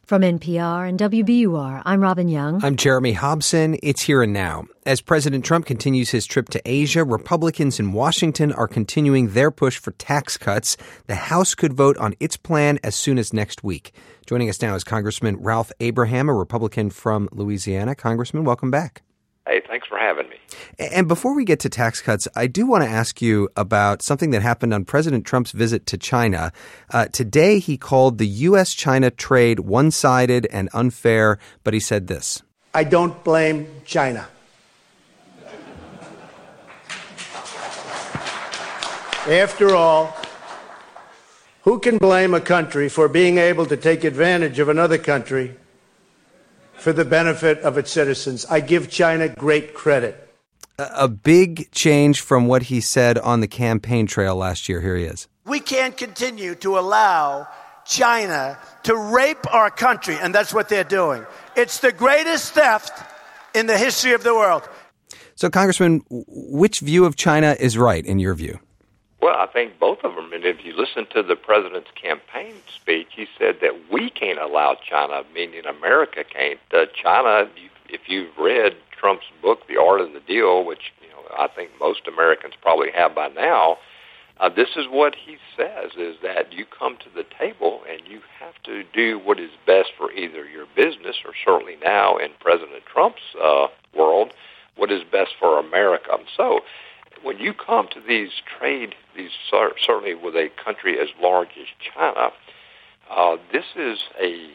From NPR and WBUR, I'm Robin Young. I'm Jeremy Hobson. It's Here and Now. As President Trump continues his trip to Asia, Republicans in Washington are continuing their push for tax cuts. The House could vote on its plan as soon as next week. Joining us now is Congressman Ralph Abraham, a Republican from Louisiana. Congressman, welcome back. Hey, thanks for having me. And before we get to tax cuts, I do want to ask you about something that happened on President Trump's visit to China. Today, he called the U.S.-China trade one-sided and unfair, but he said this. I don't blame China. After all, who can blame a country for being able to take advantage of another country for the benefit of its citizens? I give China great credit. A big change from what he said on the campaign trail last year. Here he is. We can't continue to allow China to rape our country, and that's what they're doing. It's the greatest theft in the history of the world. So, Congressman, which view of China is right, in your view? Well, I think both of them. And if you listen to the president's campaign speech, he said that we can't allow China, meaning America can't. China, if you've read Trump's book, The Art of the Deal, which I think most Americans probably have by now, this is what he says, is that you come to the table and you have to do what is best for either your business or certainly now in President Trump's world, what is best for America. So when you come to these certainly with a country as large as China, this is a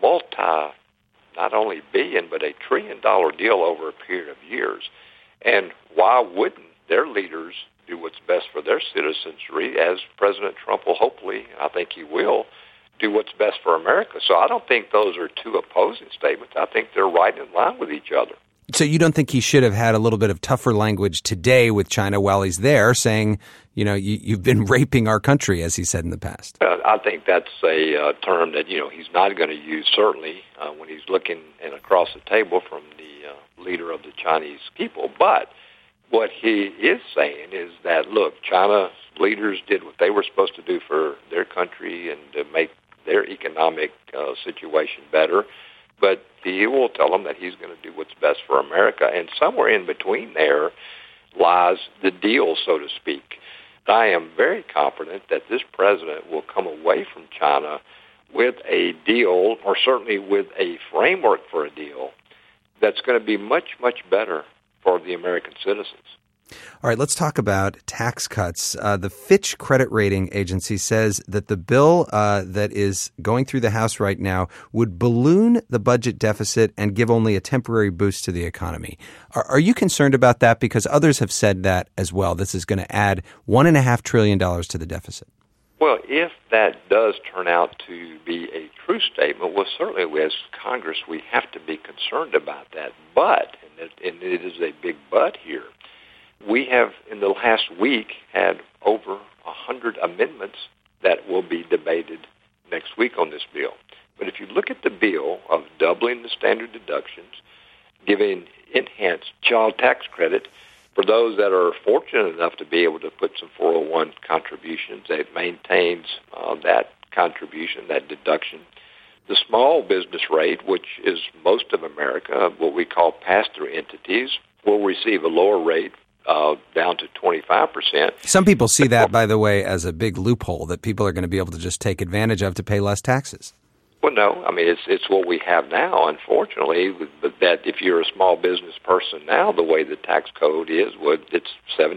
not only billion, but $1 trillion deal over a period of years. And why wouldn't their leaders do what's best for their citizens, as President Trump will hopefully, I think he will, do what's best for America? So I don't think those are two opposing statements. I think they're right in line with each other. So you don't think he should have had a little bit of tougher language today with China while he's there, saying, you've been raping our country, as he said in the past? I think that's a term that, he's not going to use, certainly, when he's looking across the table from the leader of the Chinese people. But what he is saying is that, look, China's leaders did what they were supposed to do for their country and to make their economic situation better. But he will tell them that he's going to do what's best for America. And somewhere in between there lies the deal, so to speak. I am very confident that this president will come away from China with a deal, or certainly with a framework for a deal, that's going to be much, much better for the American citizens. All right, let's talk about tax cuts. The Fitch credit rating agency says that the bill that is going through the House right now would balloon the budget deficit and give only a temporary boost to the economy. Are you concerned about that? Because others have said that as well. This is going to add $1.5 trillion to the deficit. Well, if that does turn out to be a true statement, well, certainly as Congress, we have to be concerned about that. But, and it is a big but here, we have, in the last week, had over 100 amendments that will be debated next week on this bill. But if you look at the bill of doubling the standard deductions, giving enhanced child tax credit for those that are fortunate enough to be able to put some 401 contributions, it maintains that contribution, that deduction. The small business rate, which is most of America, what we call pass-through entities, will receive a lower rate down to 25%. Some people see that, by the way, as a big loophole that people are going to be able to just take advantage of to pay less taxes. Well, no. I mean, it's what we have now, unfortunately, but that if you're a small business person now, the way the tax code is, it's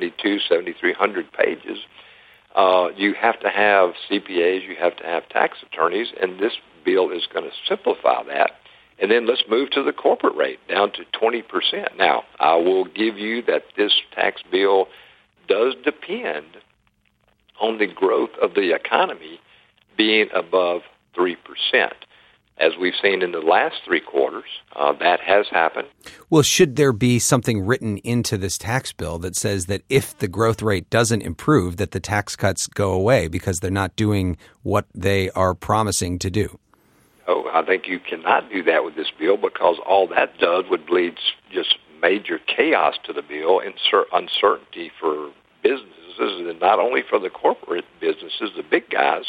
7,300 pages. You have to have CPAs, you have to have tax attorneys, and this bill is going to simplify that. And then let's move to the corporate rate, down to 20%. Now, I will give you that this tax bill does depend on the growth of the economy being above 3%. As we've seen in the last 3 quarters, that has happened. Well, should there be something written into this tax bill that says that if the growth rate doesn't improve, that the tax cuts go away because they're not doing what they are promising to do? Oh, I think you cannot do that with this bill because all that does would lead just major chaos to the bill and uncertainty for businesses, and not only for the corporate businesses, the big guys,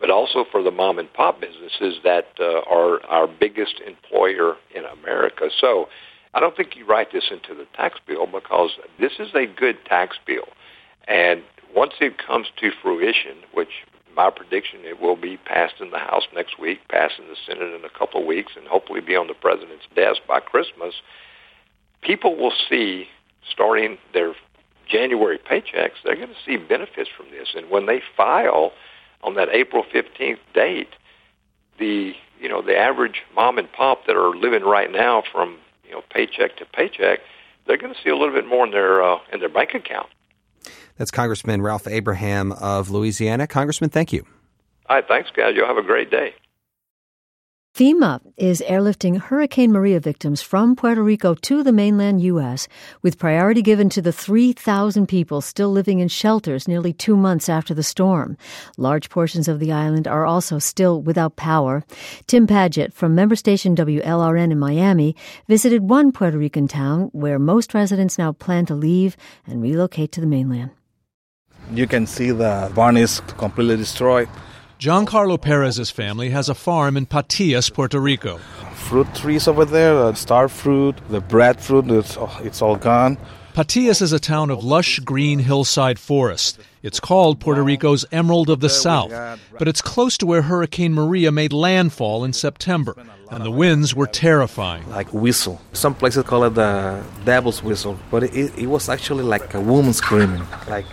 but also for the mom and pop businesses that are our biggest employer in America. So I don't think you write this into the tax bill because this is a good tax bill. And once it comes to fruition, which my prediction it will be passed in the House next week, passed in the Senate in a couple of weeks, and hopefully be on the president's desk by Christmas, people will see, starting their January paychecks, they're going to see benefits from this. And when they file on that April 15th date, the average mom and pop that are living right now from paycheck to paycheck, they're going to see a little bit more in their bank account. That's Congressman Ralph Abraham of Louisiana. Congressman, thank you. All right, thanks, guys. You'll have a great day. FEMA is airlifting Hurricane Maria victims from Puerto Rico to the mainland U.S., with priority given to the 3,000 people still living in shelters nearly 2 months after the storm. Large portions of the island are also still without power. Tim Padgett from member station WLRN in Miami visited one Puerto Rican town where most residents now plan to leave and relocate to the mainland. You can see the barn is completely destroyed. Giancarlo Perez's family has a farm in Patillas, Puerto Rico. Fruit trees over there, the star fruit, the breadfruit, it's all gone. Patillas is a town of lush green hillside forest. It's called Puerto Rico's Emerald of the South, but it's close to where Hurricane Maria made landfall in September, and the winds were terrifying. Like whistle. Some places call it the devil's whistle, but it was actually like a woman screaming, like...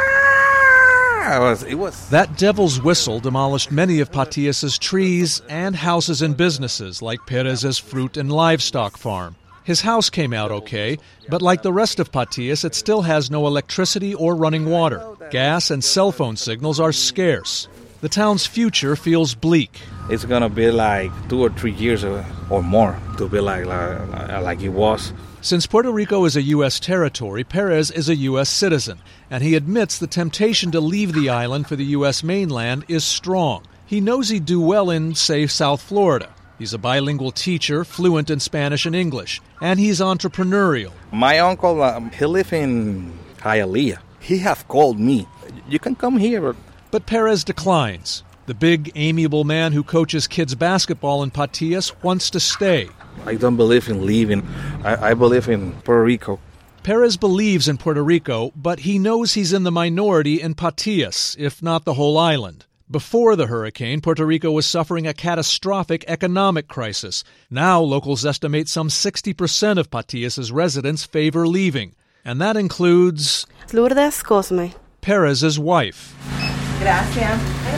It was. That devil's whistle demolished many of Patillas' trees and houses and businesses, like Perez's fruit and livestock farm. His house came out okay, but like the rest of Patillas, it still has no electricity or running water. Gas and cell phone signals are scarce. The town's future feels bleak. It's going to be like 2 or 3 years or more to be like it was. Since Puerto Rico is a U.S. territory, Perez is a U.S. citizen, and he admits the temptation to leave the island for the U.S. mainland is strong. He knows he'd do well in, say, South Florida. He's a bilingual teacher, fluent in Spanish and English, and he's entrepreneurial. My uncle, he lives in Hialeah. He have called me. You can come here. But Perez declines. The big, amiable man who coaches kids basketball in Patillas wants to stay. I don't believe in leaving. I believe in Puerto Rico. Perez believes in Puerto Rico, but he knows he's in the minority in Patillas, if not the whole island. Before the hurricane, Puerto Rico was suffering a catastrophic economic crisis. Now, locals estimate some 60% of Patillas' residents favor leaving. And that includes... Lourdes Cosme. Perez's wife. Gracias.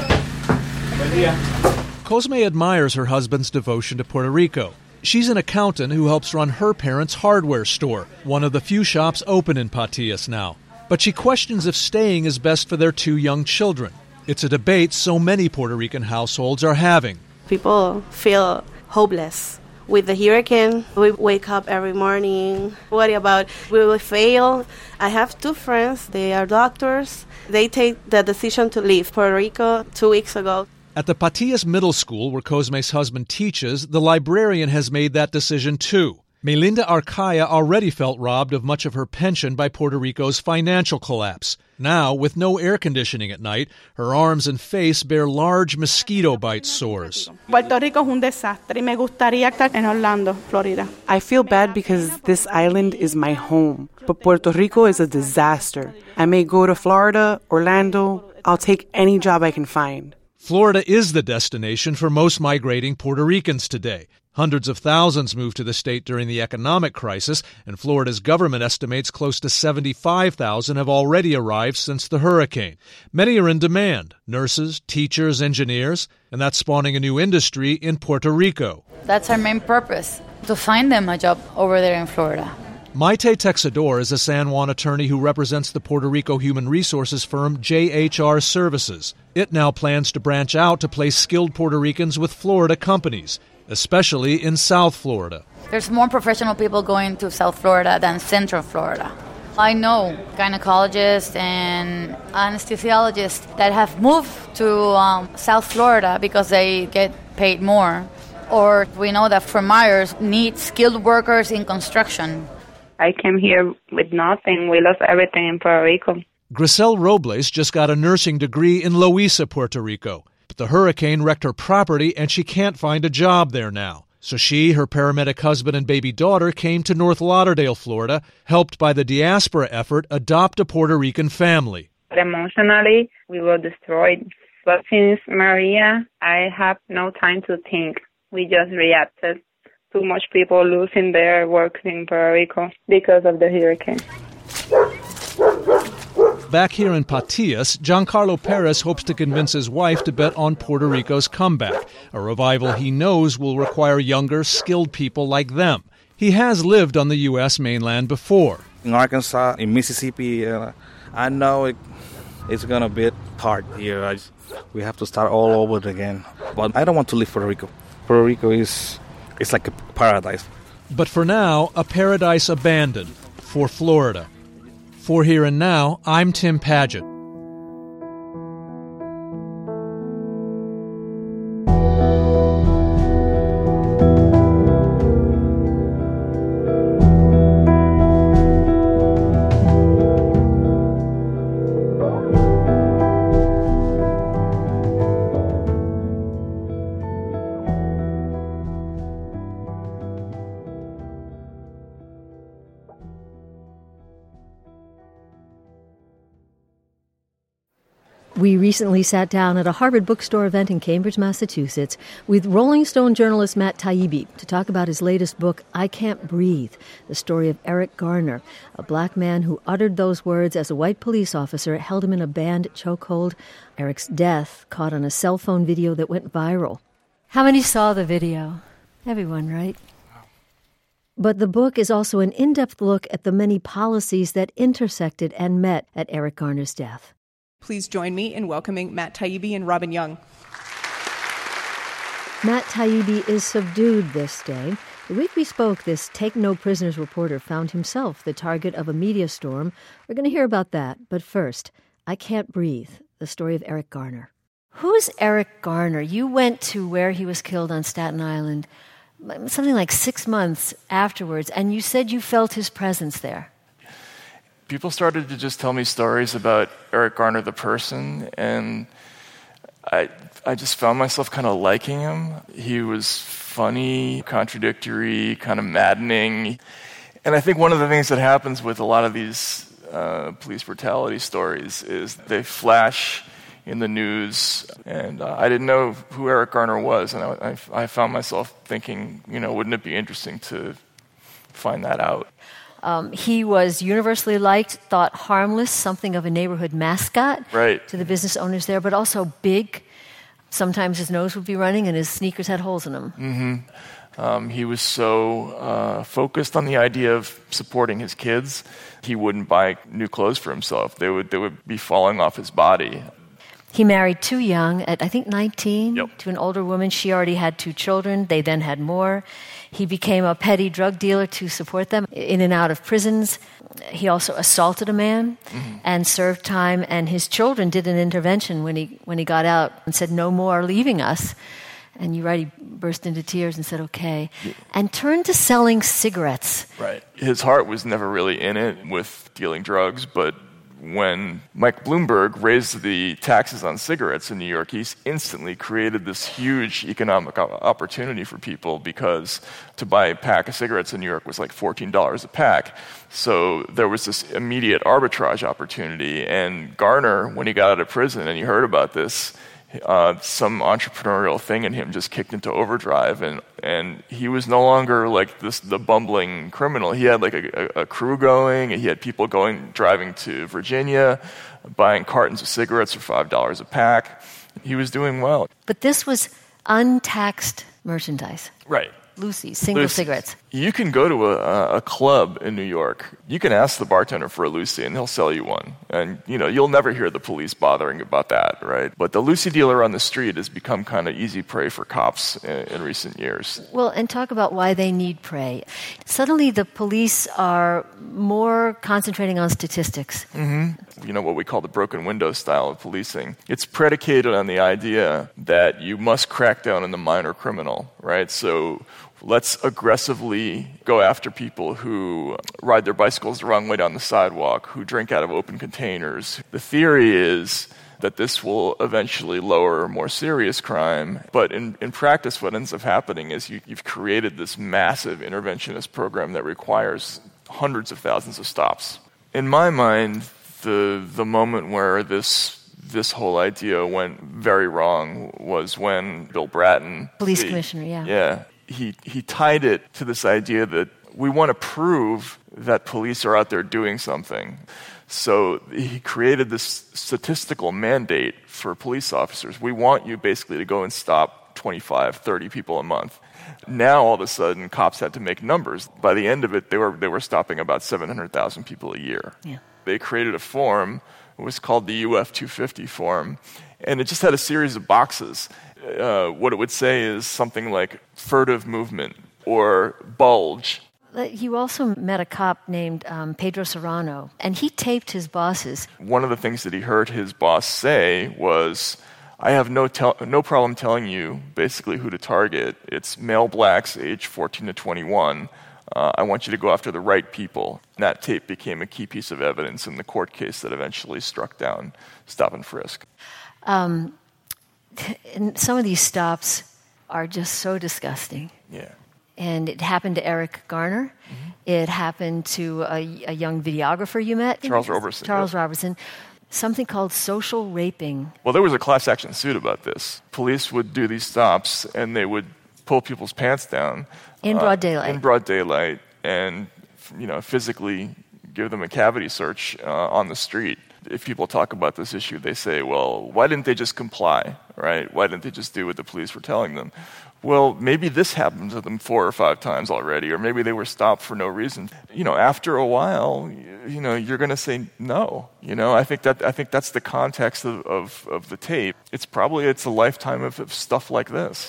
Cosme admires her husband's devotion to Puerto Rico. She's an accountant who helps run her parents' hardware store, one of the few shops open in Patillas now. But she questions if staying is best for their 2 young children. It's a debate so many Puerto Rican households are having. People feel hopeless. With the hurricane, we wake up every morning, worry about we will fail. I have 2 friends, they are doctors. They take the decision to leave Puerto Rico 2 weeks ago. At the Patillas Middle School, where Cosme's husband teaches, the librarian has made that decision too. Melinda Arcaya already felt robbed of much of her pension by Puerto Rico's financial collapse. Now, with no air conditioning at night, her arms and face bear large mosquito bite sores. Puerto Rico es un desastre y me gustaría estar en Orlando, Florida. I feel bad because this island is my home, but Puerto Rico is a disaster. I may go to Florida, Orlando. I'll take any job I can find. Florida is the destination for most migrating Puerto Ricans today. Hundreds of thousands moved to the state during the economic crisis, and Florida's government estimates close to 75,000 have already arrived since the hurricane. Many are in demand: nurses, teachers, engineers, and that's spawning a new industry in Puerto Rico. That's our main purpose, to find them a job over there in Florida. Maite Texador is a San Juan attorney who represents the Puerto Rico human resources firm JHR Services. It now plans to branch out to place skilled Puerto Ricans with Florida companies, especially in South Florida. There's more professional people going to South Florida than Central Florida. I know gynecologists and anesthesiologists that have moved to South Florida because they get paid more. Or we know that Fort Myers needs skilled workers in construction. I came here with nothing. We lost everything in Puerto Rico. Grisel Robles just got a nursing degree in Loíza, Puerto Rico. But the hurricane wrecked her property, and she can't find a job there now. So she, her paramedic husband, and baby daughter came to North Lauderdale, Florida, helped by the diaspora effort Adopt a Puerto Rican Family. Emotionally, we were destroyed. But since Maria, I have no time to think. We just reacted. Too much people losing their work in Puerto Rico because of the hurricane. Back here in Patillas, Giancarlo Perez hopes to convince his wife to bet on Puerto Rico's comeback, a revival he knows will require younger, skilled people like them. He has lived on the U.S. mainland before. In Arkansas, in Mississippi, I know it's going to be hard here. We have to start all over again. But I don't want to leave Puerto Rico. Puerto Rico it's like a paradise. But for now, a paradise abandoned for Florida. For Here and Now, I'm Tim Padgett. We recently sat down at a Harvard bookstore event in Cambridge, Massachusetts, with Rolling Stone journalist Matt Taibbi to talk about his latest book, I Can't Breathe, the story of Eric Garner, a black man who uttered those words as a white police officer held him in a banned chokehold. Eric's death caught on a cell phone video that went viral. How many saw the video? Everyone, right? But the book is also an in-depth look at the many policies that intersected and met at Eric Garner's death. Please join me in welcoming Matt Taibbi and Robin Young. Matt Taibbi is subdued this day. The week we spoke, this Take No Prisoners reporter found himself the target of a media storm. We're going to hear about that. But first, I Can't Breathe, the story of Eric Garner. Who's Eric Garner? You went to where he was killed on Staten Island something like 6 months afterwards, and you said you felt his presence there. People started to just tell me stories about Eric Garner, the person, and I just found myself kind of liking him. He was funny, contradictory, kind of maddening. And I think one of the things that happens with a lot of these police brutality stories is they flash in the news, and I didn't know who Eric Garner was, and I found myself thinking, wouldn't it be interesting to find that out? He was universally liked, thought harmless, something of a neighborhood mascot to the business owners there, but also big. Sometimes his nose would be running and his sneakers had holes in them. Mm-hmm. He was so focused on the idea of supporting his kids, he wouldn't buy new clothes for himself. They would be falling off his body. He married too young, at I think 19, to an older woman. She already had 2 children. They then had more. He became a petty drug dealer to support them in and out of prisons. He also assaulted a man and served time, and his children did an intervention when he got out and said, "No more leaving us." And you're right, he burst into tears and said, "Okay," and turned to selling cigarettes. Right. His heart was never really in it with dealing drugs, but when Mike Bloomberg raised the taxes on cigarettes in New York, he instantly created this huge economic opportunity for people, because to buy a pack of cigarettes in New York was like $14 a pack. So there was this immediate arbitrage opportunity. And Garner, when he got out of prison and he heard about this, some entrepreneurial thing in him just kicked into overdrive, and he was no longer like the bumbling criminal. He had like a crew going, and he had people driving to Virginia, buying cartons of cigarettes for $5 a pack. He was doing well. But this was untaxed merchandise. Right. Lucy's, single cigarettes. You can go to a club in New York. You can ask the bartender for a Lucy, and he'll sell you one. And, you'll never hear the police bothering about that, right? But the Lucy dealer on the street has become kind of easy prey for cops in recent years. Well, and talk about why they need prey. Suddenly the police are more concentrating on statistics. Mm-hmm. What we call the broken window style of policing. It's predicated on the idea that you must crack down on the minor criminal, right? So let's aggressively go after people who ride their bicycles the wrong way down the sidewalk, who drink out of open containers. The theory is that this will eventually lower more serious crime. But in practice, what ends up happening is you've created this massive interventionist program that requires hundreds of thousands of stops. In my mind, the moment where this whole idea went very wrong was when Bill Bratton, police commissioner, he tied it to this idea that we want to prove that police are out there doing something. So he created this statistical mandate for police officers. We want you basically to go and stop 25, 30 people a month. Now, all of a sudden, cops had to make numbers. By the end of it, they were stopping about 700,000 people a year. Yeah. They created a form. It was called the UF 250 form, and it just had a series of boxes. What it would say is something like furtive movement or bulge. You also met a cop named Pedro Serrano, and he taped his bosses. One of the things that he heard his boss say was, I have no problem telling you basically who to target. It's male blacks age 14 to 21. I want you to go after the right people. And that tape became a key piece of evidence in the court case that eventually struck down stop and frisk. And some of these stops are just so disgusting. Yeah. And it happened to Eric Garner. Mm-hmm. It happened to a young videographer you met. Charles Robertson. Something called social raping. Well, there was a class action suit about this. Police would do these stops, and they would pull people's pants down. In broad daylight. In broad daylight, and physically give them a cavity search on the street. If people talk about this issue, they say, well, why didn't they just comply, right? Why didn't they just do what the police were telling them? Well, maybe this happened to them 4 or 5 times already, or maybe they were stopped for no reason. After a while, you're going to say no. I think that's the context of the tape. It's a lifetime of stuff like this.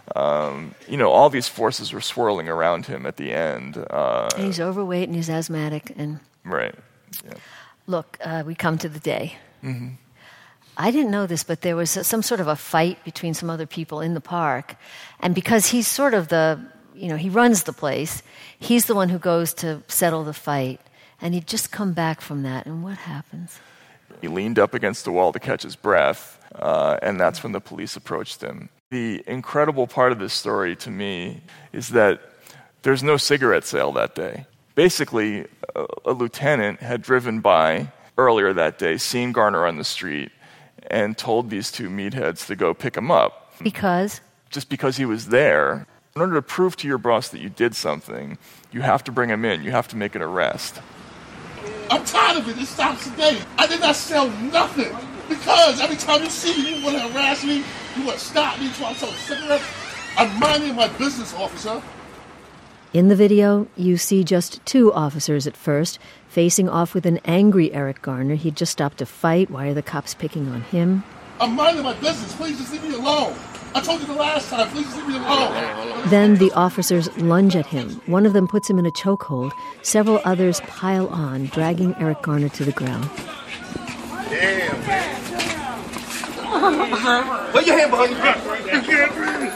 All these forces were swirling around him at the end. And he's overweight and he's asthmatic. And right. Yeah. Look, we come to the day. Mm-hmm. I didn't know this, but there was some sort of a fight between some other people in the park. And because he's sort of he runs the place, he's the one who goes to settle the fight. And he'd just come back from that. And what happens? He leaned up against the wall to catch his breath, and that's when the police approached him. The incredible part of this story to me is that there's no cigarette sale that day. Basically, a lieutenant had driven by earlier that day, seen Garner on the street, and told these 2 meatheads to go pick him up. Because? Just because he was there. In order to prove to your boss that you did something, you have to bring him in. You have to make an arrest. I'm tired of it. It stops today. I did not sell nothing. Because every time you see me, you want to harass me, you want to stop me while I'm selling cigarettes. I'm minding my business, officer. In the video, you see just 2 officers at first, facing off with an angry Eric Garner. He'd just stopped a fight. Why are the cops picking on him? I'm minding my business. Please just leave me alone. I told you the last time. Please just leave me alone. Then the officers lunge at him. One of them puts him in a chokehold. Several others pile on, dragging Eric Garner to the ground. Damn, man. Put your hand behind your back. I can't breathe.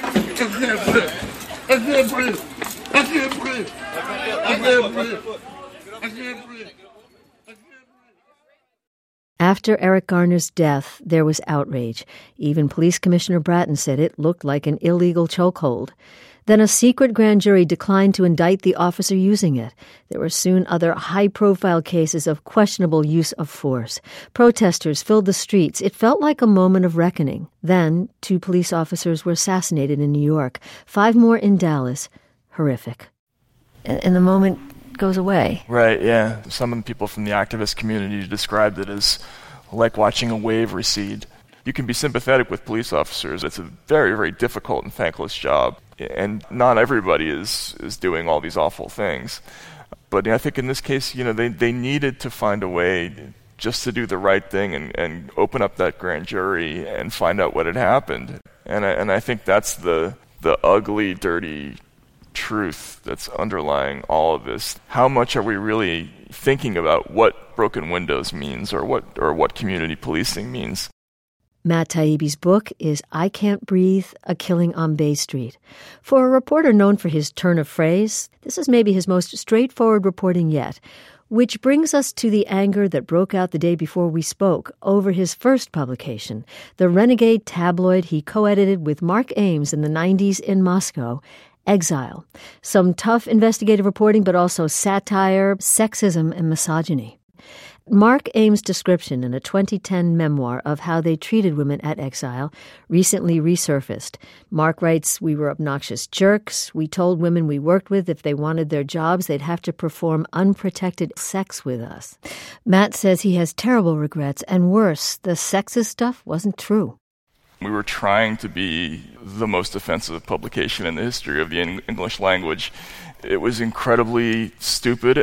I can't breathe. I can't breathe. I can't breathe. I can't breathe. After Eric Garner's death, there was outrage. Even Police Commissioner Bratton said it looked like an illegal chokehold. Then a secret grand jury declined to indict the officer using it. There were soon other high-profile cases of questionable use of force. Protesters filled the streets. It felt like a moment of reckoning. Then 2 police officers were assassinated in New York, 5 more in Dallas. Horrific. And the moment goes away. Right, yeah. Some of the people from the activist community described it as like watching a wave recede. You can be sympathetic with police officers. It's a very, very difficult and thankless job. And not everybody is doing all these awful things. But I think in this case, they needed to find a way just to do the right thing and open up that grand jury and find out what had happened. And I think that's the ugly, dirty truth that's underlying all of this. How much are we really thinking about what broken windows means or what community policing means? Matt Taibbi's book is I Can't Breathe, A Killing on Bay Street. For a reporter known for his turn of phrase, this is maybe his most straightforward reporting yet. Which brings us to the anger that broke out the day before we spoke over his first publication, the renegade tabloid he co-edited with Mark Ames in the 90s in Moscow, Exile. Some tough investigative reporting, but also satire, sexism, and misogyny. Mark Ames' description in a 2010 memoir of how they treated women at Exile recently resurfaced. Mark writes, "We were obnoxious jerks. We told women we worked with if they wanted their jobs, they'd have to perform unprotected sex with us." Matt says he has terrible regrets, and worse, the sexist stuff wasn't true. We were trying to be the most offensive publication in the history of the English language. It was incredibly stupid.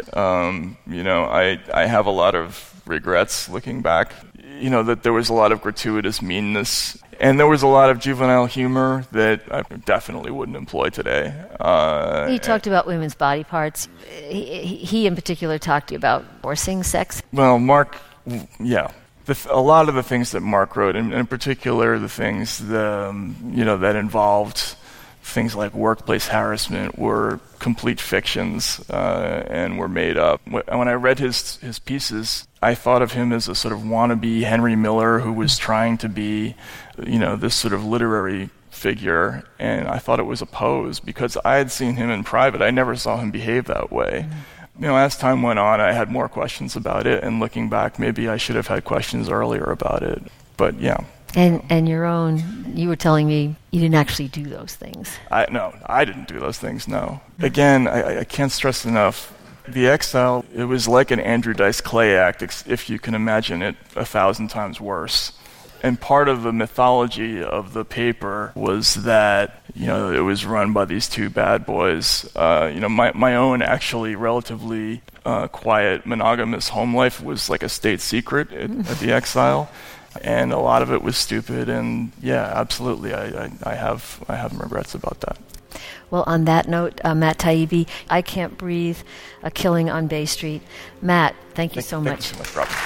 I have a lot of regrets looking back. That there was a lot of gratuitous meanness, and there was a lot of juvenile humor that I definitely wouldn't employ today. He talked about women's body parts. He in particular talked about forcing sex. Well, Mark, yeah. A lot of the things that Mark wrote, and in particular the things that involved things like workplace harassment, were complete fictions and were made up. When I read his pieces, I thought of him as a sort of wannabe Henry Miller who was trying to be, this sort of literary figure, and I thought it was a pose because I had seen him in private. I never saw him behave that way. As time went on, I had more questions about it, and looking back, maybe I should have had questions earlier about it. But yeah. And your own, you were telling me you didn't actually do those things. No, I didn't do those things, no. Again, I can't stress enough, The Exile, it was like an Andrew Dice Clay act, if you can imagine it 1,000 times worse. And part of the mythology of the paper was that, it was run by these two bad boys. My own actually relatively quiet monogamous home life was like a state secret at The Exile. And a lot of it was stupid, and yeah, absolutely, I have regrets about that. Well, on that note, Matt Taibbi, I Can't Breathe, A Killing on Bay Street. Matt, thank you so much. Thank you so much, Robin.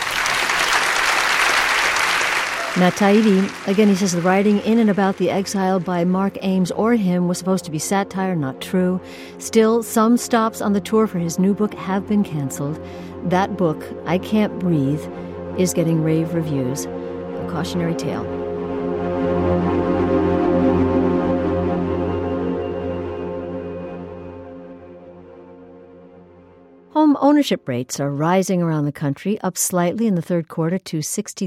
Matt Taibbi, again, he says the writing in and about The Exile by Mark Ames or him was supposed to be satire, not true. Still, some stops on the tour for his new book have been canceled. That book, I Can't Breathe, is getting rave reviews. A cautionary tale. Home ownership rates are rising around the country, up slightly in the third quarter to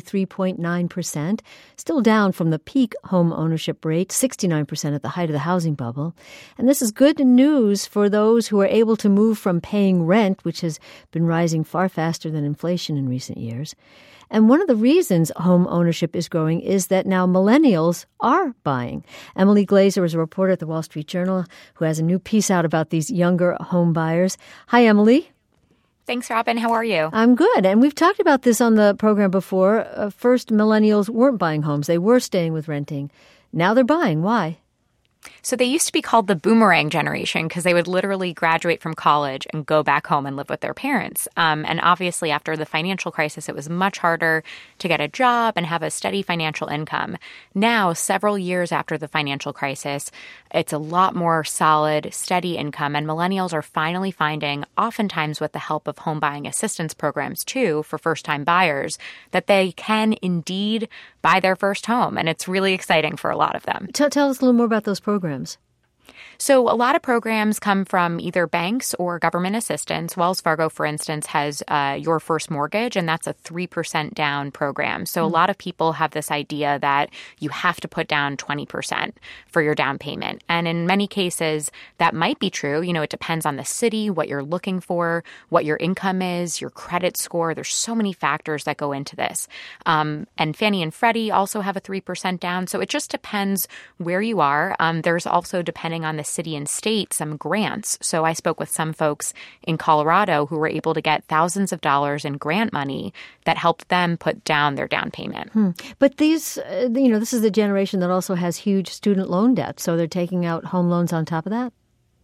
63.9%, still down from the peak home ownership rate, 69% at the height of the housing bubble. And this is good news for those who are able to move from paying rent, which has been rising far faster than inflation in recent years. And one of the reasons home ownership is growing is that now millennials are buying. Emily Glazer is a reporter at the Wall Street Journal who has a new piece out about these younger home buyers. Hi, Emily. Thanks, Robin. How are you? I'm good. And we've talked about this on the program before. First, millennials weren't buying homes. They were staying with renting. Now they're buying. Why? So they used to be called the boomerang generation because they would literally graduate from college and go back home and live with their parents. And obviously, after the financial crisis, it was much harder to get a job and have a steady financial income. Now, several years after the financial crisis, it's a lot more solid, steady income. And millennials are finally finding, oftentimes with the help of home buying assistance programs, too, for first-time buyers, that they can indeed buy their first home. And it's really exciting for a lot of them. Tell us a little more about those programs. So a lot of programs come from either banks or government assistance. Wells Fargo, for instance, has Your First Mortgage, and that's a 3% down program. So a lot of people have this idea that you have to put down 20% for your down payment. And in many cases, that might be true. It depends on the city, what you're looking for, what your income is, your credit score. There's so many factors that go into this. And Fannie and Freddie also have a 3% down. So it just depends where you are. There's also, depending on the city and state, some grants. So I spoke with some folks in Colorado who were able to get thousands of dollars in grant money that helped them put down their down payment. But these, this is the generation that also has huge student loan debt. So they're taking out home loans on top of that?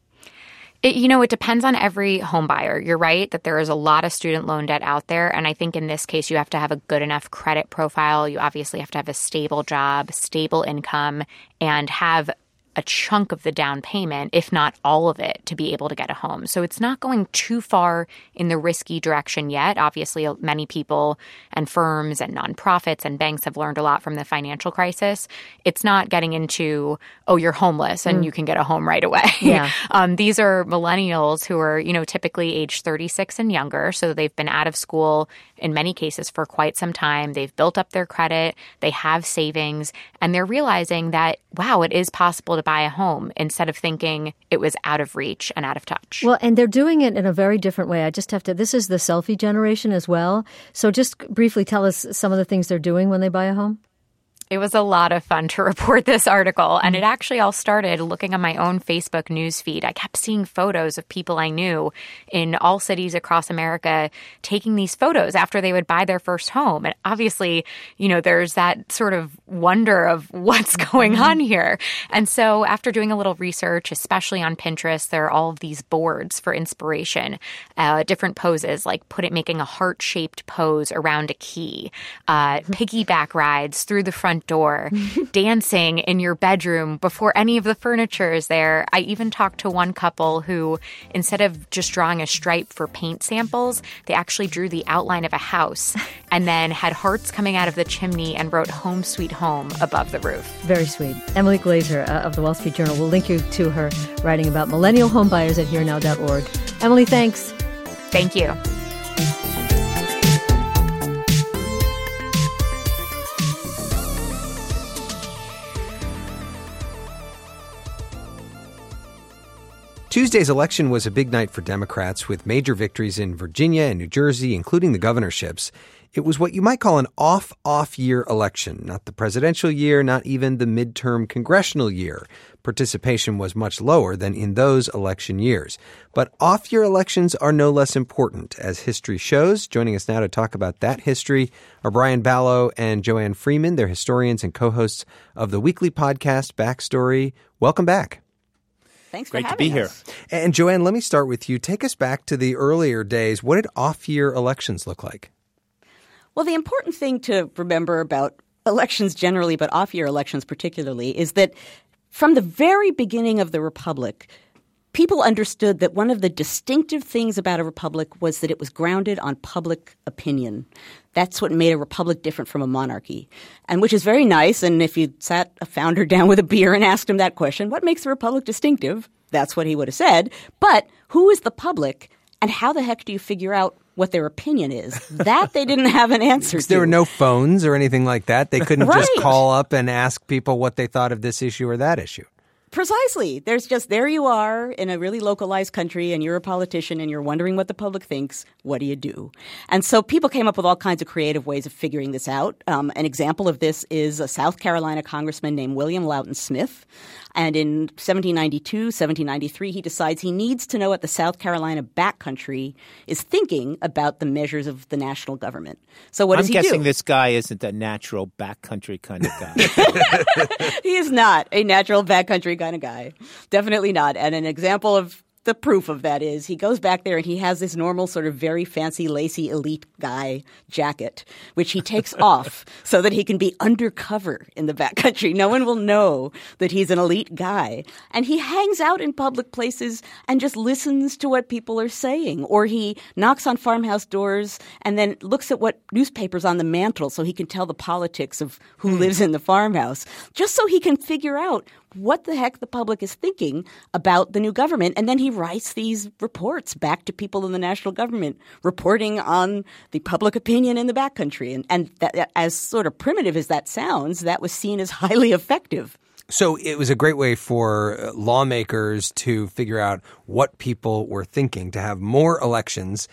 It depends on every home buyer. You're right that there is a lot of student loan debt out there. And I think in this case, you have to have a good enough credit profile. You obviously have to have a stable job, stable income, and have a chunk of the down payment, if not all of it, to be able to get a home. So it's not going too far in the risky direction yet. Obviously, many people and firms and nonprofits and banks have learned a lot from the financial crisis. It's not getting into, oh, you're homeless and you can get a home right away. Yeah. These are millennials who are, typically age 36 and younger. So they've been out of school in many cases for quite some time. They've built up their credit. They have savings. And they're realizing that, wow, it is possible to buy a home instead of thinking it was out of reach and out of touch. Well, and they're doing it in a very different way. I just have to, this is the selfie generation as well. So just briefly tell us some of the things they're doing when they buy a home. It was a lot of fun to report this article, and it actually all started looking on my own Facebook news feed. I kept seeing photos of people I knew in all cities across America taking these photos after they would buy their first home. And obviously, there's that sort of wonder of what's going on here. And so after doing a little research, especially on Pinterest, there are all of these boards for inspiration, different poses, like making a heart-shaped pose around a key, piggyback rides through the front door, dancing in your bedroom before any of the furniture is there. I even talked to one couple who, instead of just drawing a stripe for paint samples, they actually drew the outline of a house and then had hearts coming out of the chimney and wrote "Home Sweet Home" above the roof. Very sweet. Emily Glazer of the Wall Street Journal. We'll link you to her writing about millennial home buyers at herenow.org. Emily, thanks. Thank you. Tuesday's election was a big night for Democrats, with major victories in Virginia and New Jersey, including the governorships. It was what you might call an off-year election, not the presidential year, not even the midterm congressional year. Participation was much lower than in those election years. But off-year elections are no less important, as history shows. Joining us now to talk about that history are Brian Balogh and Joanne Freeman. They're historians and co-hosts of the weekly podcast Backstory. Welcome back. Thanks for having us. And Joanne, let me start with you. Take us back to the earlier days. What did off-year elections look like? Well, the important thing to remember about elections generally, but off-year elections particularly, is that from the very beginning of the Republic, people understood that one of the distinctive things about a republic was that it was grounded on public opinion. That's what made a republic different from a monarchy, and which is very nice. And if you sat a founder down with a beer and asked him that question, what makes a republic distinctive? That's what he would have said. But who is the public, and how the heck do you figure out what their opinion is? That they didn't have an answer to. There were no phones or anything like that. They couldn't just call up and ask people what they thought of this issue or that issue. Precisely. There's just, there you are in a really localized country and you're a politician and you're wondering what the public thinks. What do you do? And so people came up with all kinds of creative ways of figuring this out. An example of this is a South Carolina congressman named William Loughton Smith. And in 1792, 1793, he decides he needs to know what the South Carolina backcountry is thinking about the measures of the national government. So what does he do? I'm guessing this guy isn't a natural backcountry kind of guy. He is not a natural backcountry kind of guy. Definitely not. And an example of the proof of that is he goes back there and he has this normal sort of very fancy, lacy, elite guy jacket, which he takes off so that he can be undercover in the backcountry. No one will know that he's an elite guy. And he hangs out in public places and just listens to what people are saying. Or he knocks on farmhouse doors and then looks at what newspapers on the mantle so he can tell the politics of who lives in the farmhouse, just so he can figure out what the heck the public is thinking about the new government. And then he writes these reports back to people in the national government, reporting on the public opinion in the backcountry. And that, as sort of primitive as that sounds, that was seen as highly effective. So it was a great way for lawmakers to figure out what people were thinking, to have more elections.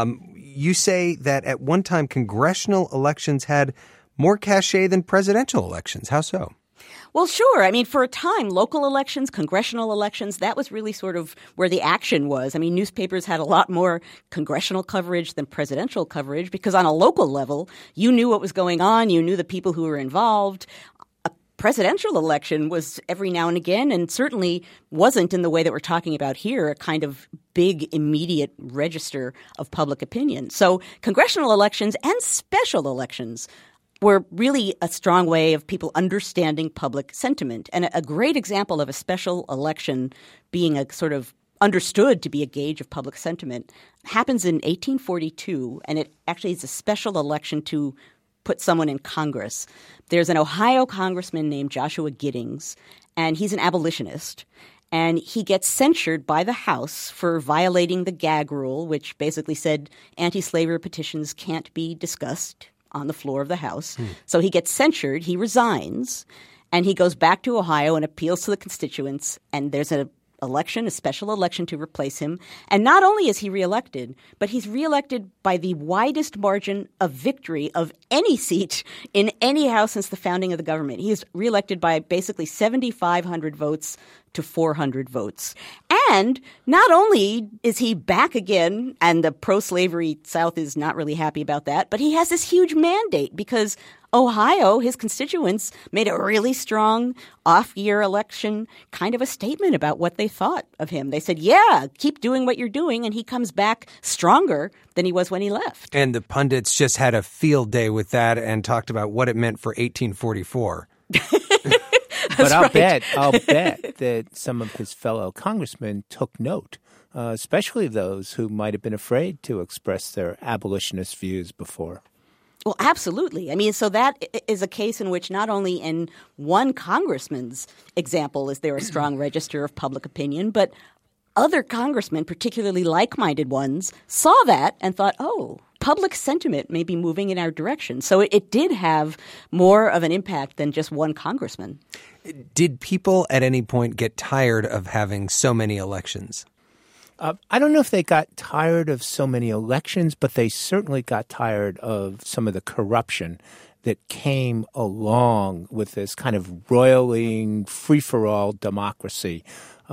You say that at one time congressional elections had more cachet than presidential elections. How so? Well, sure. I mean, for a time, local elections, congressional elections, that was really sort of where the action was. I mean, newspapers had a lot more congressional coverage than presidential coverage because on a local level, you knew what was going on. You knew the people who were involved. A presidential election was every now and again, and certainly wasn't in the way that we're talking about here, a kind of big, immediate register of public opinion. So congressional elections and special elections were really a strong way of people understanding public sentiment. And a great example of a special election being a sort of understood to be a gauge of public sentiment happens in 1842, and it actually is a special election to put someone in Congress. There's an Ohio congressman named Joshua Giddings, and he's an abolitionist. And he gets censured by the House for violating the gag rule, which basically said anti-slavery petitions can't be discussed on the floor of the House. So he gets censured, he resigns, and he goes back to Ohio and appeals to the constituents, and there's a special election to replace him. And not only is he reelected, but he's reelected by the widest margin of victory of any seat in any house since the founding of the government. He is reelected by basically 7,500 votes to 400 votes. And not only is he back again, and the pro-slavery South is not really happy about that, but he has this huge mandate because Ohio, his constituents, made a really strong off-year election kind of a statement about what they thought of him. They said, yeah, keep doing what you're doing, and he comes back stronger than he was when he left. And the pundits just had a field day with that and talked about what it meant for 1844. But I'll bet that some of his fellow congressmen took note, especially those who might have been afraid to express their abolitionist views before. Well, absolutely. I mean, so that is a case in which not only in one congressman's example is there a strong register of public opinion, but other congressmen, particularly like-minded ones, saw that and thought, oh, public sentiment may be moving in our direction. So it did have more of an impact than just one congressman. Did people at any point get tired of having so many elections? I don't know if they got tired of so many elections, but they certainly got tired of some of the corruption that came along with this kind of roiling, free-for-all democracy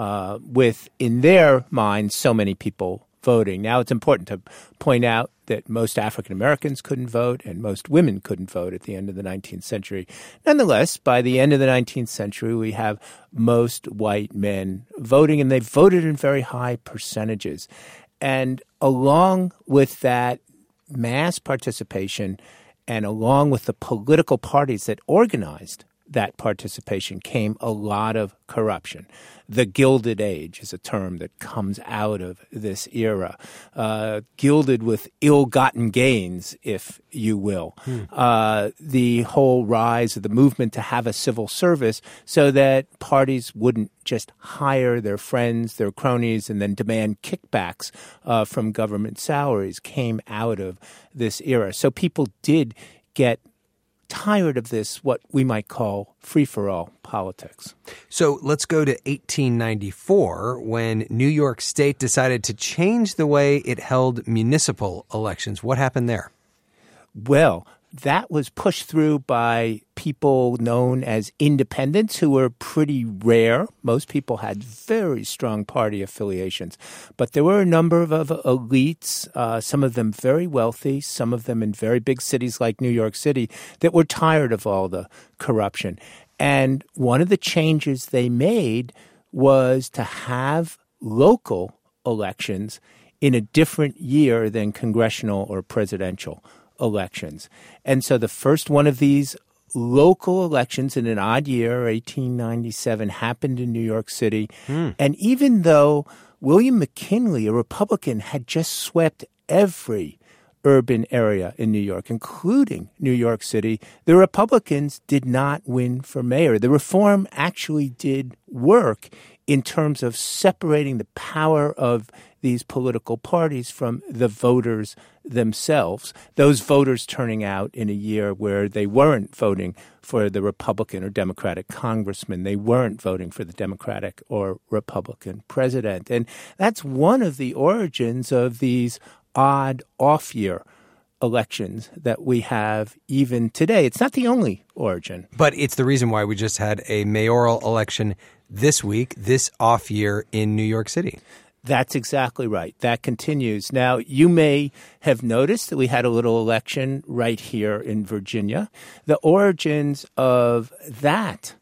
with, in their minds, so many people voting. Now, it's important to point out that most African Americans couldn't vote and most women couldn't vote at the end of the 19th century. Nonetheless, by the end of the 19th century, we have most white men voting, and they voted in very high percentages. And along with that mass participation and along with the political parties that organized that participation came a lot of corruption. The Gilded Age is a term that comes out of this era, gilded with ill-gotten gains, if you will. The whole rise of the movement to have a civil service so that parties wouldn't just hire their friends, their cronies, and then demand kickbacks from government salaries came out of this era. So people did get tired of this, what we might call free-for-all politics. So let's go to 1894 when New York State decided to change the way it held municipal elections. What happened there? Well, that was pushed through by people known as independents who were pretty rare. Most people had very strong party affiliations. But there were a number of elites, some of them very wealthy, some of them in very big cities like New York City, that were tired of all the corruption. And one of the changes they made was to have local elections in a different year than congressional or presidential elections. And so the first one of these local elections in an odd year, 1897, happened in New York City. And even though William McKinley, a Republican, had just swept every urban area in New York, including New York City, the Republicans did not win for mayor. The reform actually did work in terms of separating the power of these political parties from the voters themselves, those voters turning out in a year where they weren't voting for the Republican or Democratic congressman. They weren't voting for the Democratic or Republican president. And that's one of the origins of these odd off-year elections that we have even today. It's not the only origin. But it's the reason why we just had a mayoral election this week, this off year in New York City. That's exactly right. That continues. Now, you may have noticed that we had a little election right here in Virginia. The origins of that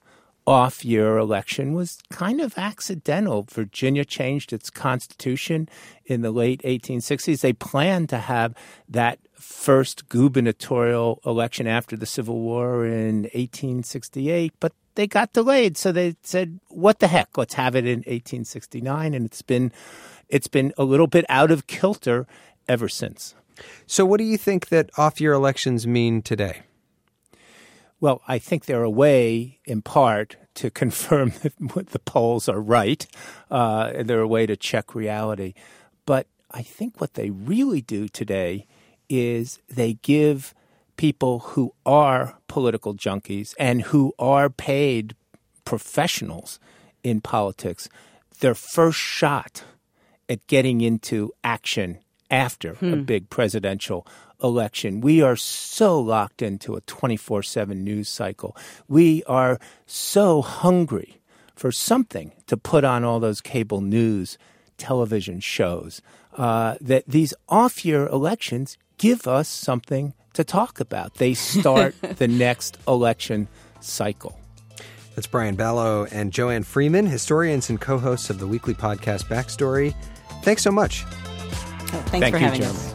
off-year election was kind of accidental. Virginia changed its constitution in the late 1860s. They planned to have that first gubernatorial election after the Civil War in 1868, but they got delayed. So they said, what the heck, let's have it in 1869. And it's been a little bit out of kilter ever since. So what do you think that off-year elections mean today? Well, I think they're a way, in part, to confirm that the polls are right. They're a way to check reality. But I think what they really do today is they give people who are political junkies and who are paid professionals in politics their first shot at getting into action after a big presidential election. We are so locked into a 24/7 news cycle. We are so hungry for something to put on all those cable news television shows that these off-year elections give us something to talk about. They start the next election cycle. That's Brian Balogh and Joanne Freeman, historians and co-hosts of the weekly podcast Backstory. Thanks so much. Thanks for having us.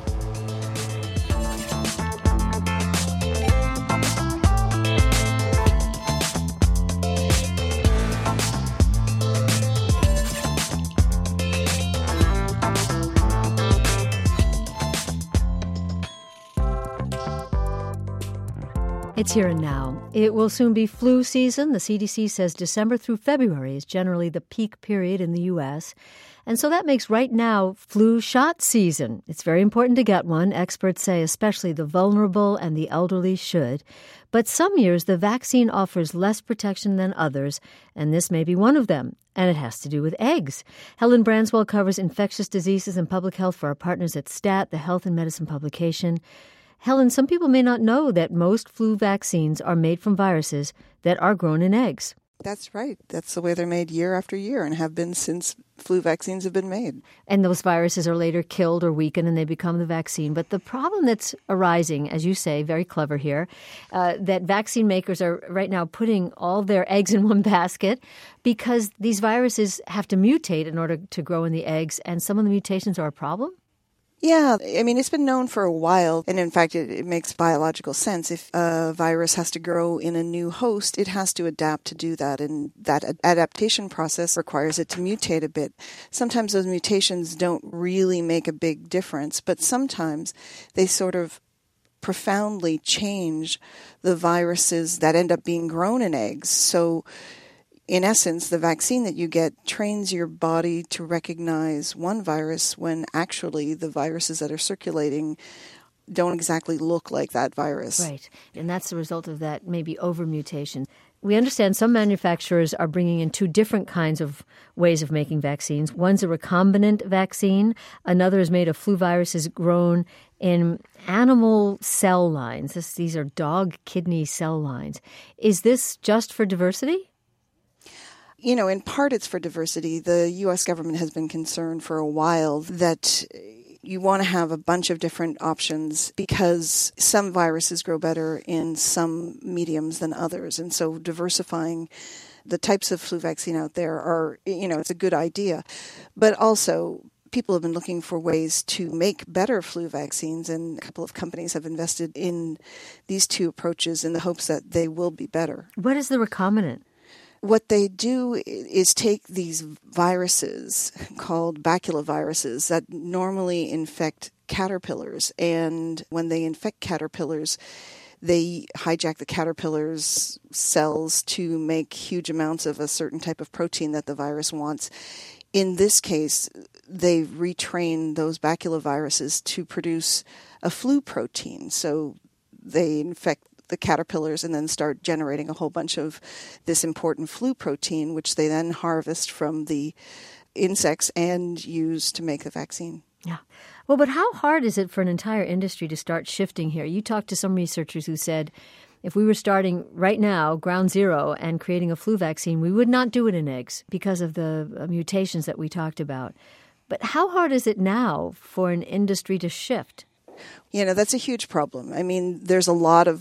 It's here and now. It will soon be flu season. The CDC says December through February is generally the peak period in the U.S., and so that makes right now flu shot season. It's very important to get one. Experts say especially the vulnerable and the elderly should. But some years the vaccine offers less protection than others, and this may be one of them. And it has to do with eggs. Helen Branswell covers infectious diseases and public health for our partners at STAT, the health and medicine publication. Helen, some people may not know that most flu vaccines are made from viruses that are grown in eggs. That's right. That's the way they're made year after year and have been since flu vaccines have been made. And those viruses are later killed or weakened and they become the vaccine. But the problem that's arising, as you say, very clever here, that vaccine makers are right now putting all their eggs in one basket because these viruses have to mutate in order to grow in the eggs, and some of the mutations are a problem? Yeah, I mean, it's been known for a while, and in fact, it makes biological sense. If a virus has to grow in a new host, it has to adapt to do that, and that adaptation process requires it to mutate a bit. Sometimes those mutations don't really make a big difference, but sometimes they sort of profoundly change the viruses that end up being grown in eggs. So in essence, the vaccine that you get trains your body to recognize one virus when actually the viruses that are circulating don't exactly look like that virus. Right. And that's the result of that maybe overmutation. We understand some manufacturers are bringing in two different kinds of ways of making vaccines. One's a recombinant vaccine. Another is made of flu viruses grown in animal cell lines. These are dog kidney cell lines. Is this just for diversity? You know, in part it's for diversity. The U.S. government has been concerned for a while that you want to have a bunch of different options because some viruses grow better in some mediums than others. And so diversifying the types of flu vaccine out there are, you know, it's a good idea. But also, people have been looking for ways to make better flu vaccines, and a couple of companies have invested in these two approaches in the hopes that they will be better. What is the recombinant? What they do is take these viruses called baculoviruses that normally infect caterpillars, and when they infect caterpillars, they hijack the caterpillar's cells to make huge amounts of a certain type of protein that the virus wants. In this case, they retrain those baculoviruses to produce a flu protein. So they infect the caterpillars and then start generating a whole bunch of this important flu protein, which they then harvest from the insects and use to make the vaccine. Yeah. Well, but how hard is it for an entire industry to start shifting here? You talked to some researchers who said if we were starting right now, ground zero, and creating a flu vaccine, we would not do it in eggs because of the mutations that we talked about. But how hard is it now for an industry to shift? You know, that's a huge problem. I mean, there's a lot of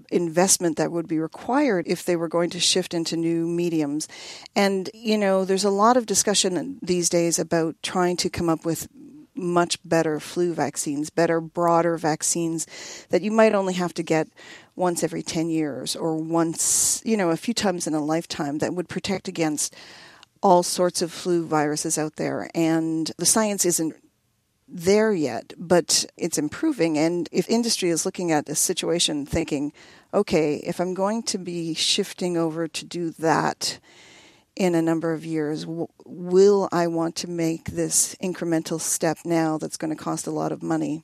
investment that would be required if they were going to shift into new mediums. And, there's a lot of discussion these days about trying to come up with much better flu vaccines, better, broader vaccines that you might only have to get once every 10 years or once, a few times in a lifetime that would protect against all sorts of flu viruses out there. And the science isn't there yet, but it's improving. And if industry is looking at the situation thinking, okay, if I'm going to be shifting over to do that in a number of years, will I want to make this incremental step now that's going to cost a lot of money?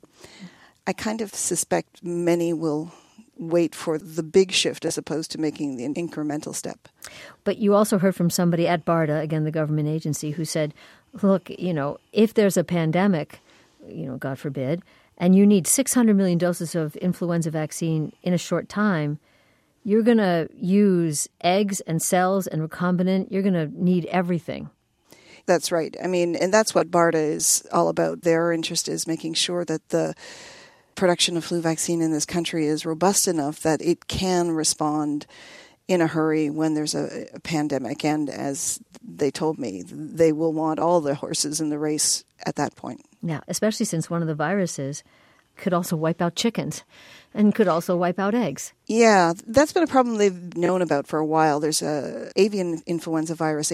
I kind of suspect many will wait for the big shift as opposed to making the incremental step. But you also heard from somebody at BARDA, again, the government agency, who said, look, if there's a pandemic, God forbid, and you need 600 million doses of influenza vaccine in a short time, you're going to use eggs and cells and recombinant. You're going to need everything. That's right. And that's what BARDA is all about. Their interest is making sure that the production of flu vaccine in this country is robust enough that it can respond in a hurry when there's a pandemic. And as they told me, they will want all the horses in the race at that point. Yeah, especially since one of the viruses could also wipe out chickens and could also wipe out eggs. Yeah, that's been a problem they've known about for a while. There's a avian influenza virus,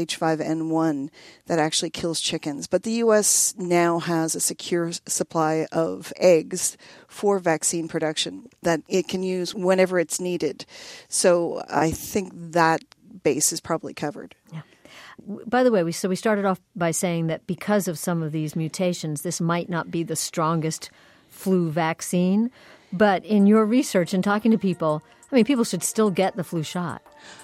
H5N1, that actually kills chickens. But the U.S. now has a secure supply of eggs for vaccine production that it can use whenever it's needed. So I think that base is probably covered. Yeah. By the way, we started off by saying that because of some of these mutations, this might not be the strongest flu vaccine. But in your research and talking to people, people should still get the flu shot.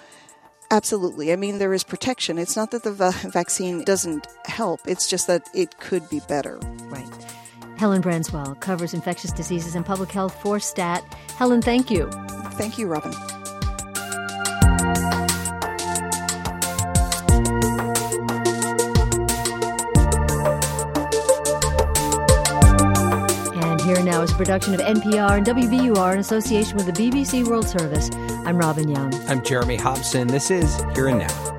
Absolutely. There is protection. It's not that the vaccine doesn't help. It's just that it could be better. Right. Helen Branswell covers infectious diseases and public health for STAT. Helen, thank you. Thank you, Robin. Here Now is a production of NPR and WBUR in association with the BBC World Service. I'm Robin Young. I'm Jeremy Hobson. This is Here and Now.